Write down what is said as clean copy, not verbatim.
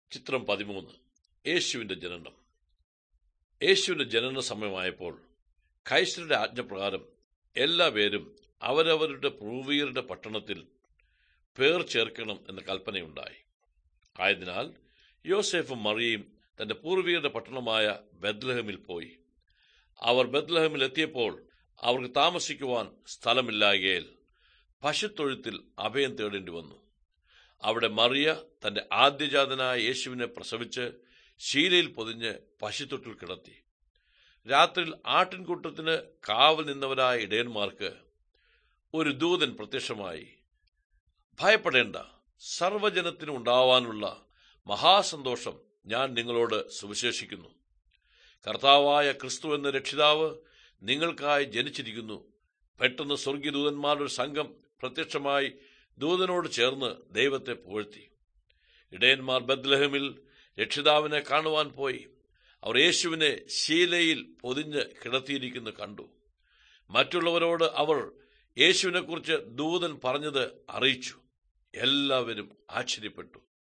ചിത്രം 13. യേശുവിന്റെ ജനനം. യേശുവിന്റെ ജനന സമയമായപ്പോൾ കൈസരുടെ ആജ്ഞപ്രകാരം എല്ലാവരും അവരവരുടെ പൂർവീകരുടെ പട്ടണത്തിൽ പേർ ചേർക്കണം എന്ന കൽപ്പനയുണ്ടായി. ആയതിനാൽ യോസേഫും മറിയയും തന്റെ പൂർവീകരുടെ പട്ടണമായ ബെത്ലഹേമിൽ പോയി. അവർ ബെത്ലഹേമിൽ എത്തിയപ്പോൾ അവർക്ക് താമസിക്കുവാൻ സ്ഥലമില്ലായകയാൽ പശുത്തൊഴുത്തിൽ അഭയം തേടേണ്ടി വന്നു. അവിടെ മറിയ തന്റെ ആദ്യജാതനായ യേശുവിനെ പ്രസവിച്ച് ശീലയിൽ പൊതിഞ്ഞ് പശുത്തൊട്ടിൽ കിടത്തി. രാത്രിയിൽ ആട്ടിൻകൂട്ടത്തിന് കാവൽ നിന്നവരായ ഇടയന്മാർക്ക് ഒരു ദൂതൻ പ്രത്യക്ഷമായി, ഭയപ്പെടേണ്ട, സർവ്വജനത്തിനും ഉണ്ടാവാനുള്ള മഹാസന്തോഷം ഞാൻ നിങ്ങളോട് സുവിശേഷിക്കുന്നു. കർത്താവായ ക്രിസ്തു എന്ന രക്ഷിതാവ് നിങ്ങൾക്കായി ജനിച്ചിരിക്കുന്നു. പെട്ടെന്ന് സ്വർഗീയദൂതന്മാരുടെ സംഘം പ്രത്യക്ഷമായി ദൂതനോട് ചേർന്ന് ദൈവത്തെ പുകഴ്ത്തി. ഇടയന്മാർ ബെത്ലഹേമിൽ രക്ഷിതാവിനെ കാണുവാൻ പോയി. അവർ യേശുവിനെ ശീലയിൽ പൊതിഞ്ഞ് കിടത്തിയിരിക്കുന്നു കണ്ടു. മറ്റുള്ളവരോട് അവർ യേശുവിനെ കുറിച്ച് ദൂതൻ പറഞ്ഞത് അറിയിച്ചു. എല്ലാവരും ആശ്ചര്യപ്പെട്ടു.